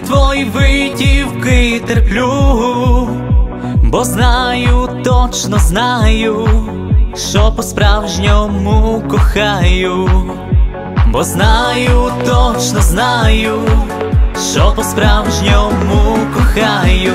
твої витівки терплю, бо знаю, точно знаю, що по-справжньому кохаю. Бо знаю, точно знаю, що по-справжньому кохаю.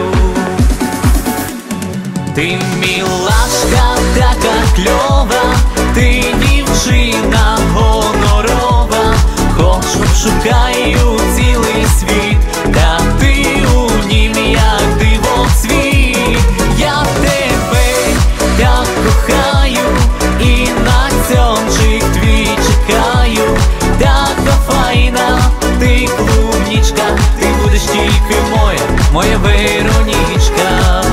Ти мілашка така кльова, ти дівчина гонорова, хоч обшукаю цілий світ, та ти у нім як дивоцвіт. Я тебе так кохаю і на цьомчик твій чекаю. Така файна ти клубнічка, ти будеш тільки моя Веронічка.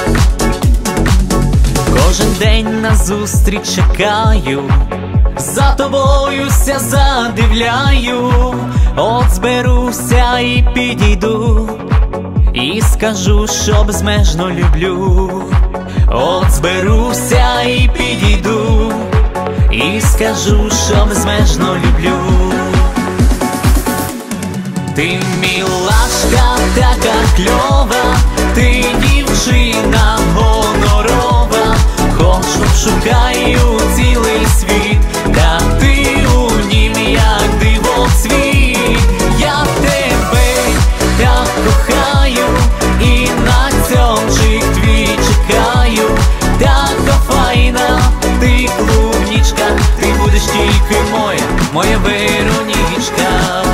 Кожен день назустріч чекаю, за тобою ся задивляю. От зберуся і підійду, і скажу, що безмежно люблю. От зберуся і підійду, і скажу, що безмежно люблю. Ти мілашка така кльова, ти дівчина гонорова, хоч обшукаю цілий світ, та ти у нім як дивоцвіт. Я тебе так кохаю і на цьомчик твій чекаю. Така файна ти клубнічка, ти будеш тільки моя Веронічка.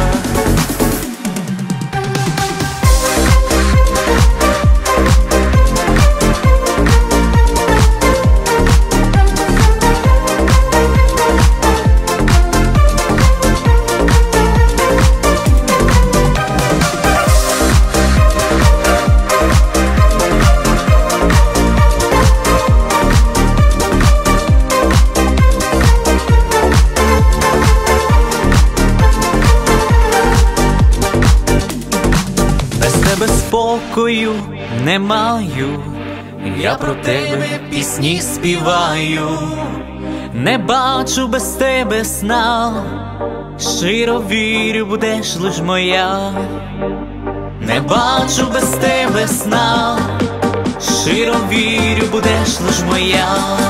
Спокою не маю, я про тебе пісні співаю. Не бачу без тебе сна, щиро вірю, будеш лиш моя. Не бачу без тебе сна, щиро вірю, будеш лиш моя.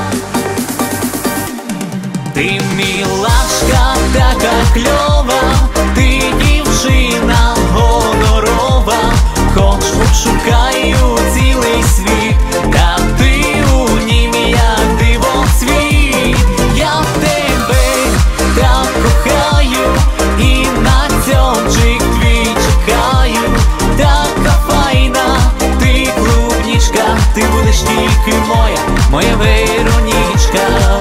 Ти мілашка така кльова, ти дівчина гонорова, хоч обшукаю цілий світ, та ти у нім як дивоцвіт. Я тебе так кохаю і на цьомчик твій чекаю. Така файна ти клубнічка, ти будеш тільки моя Веронічка.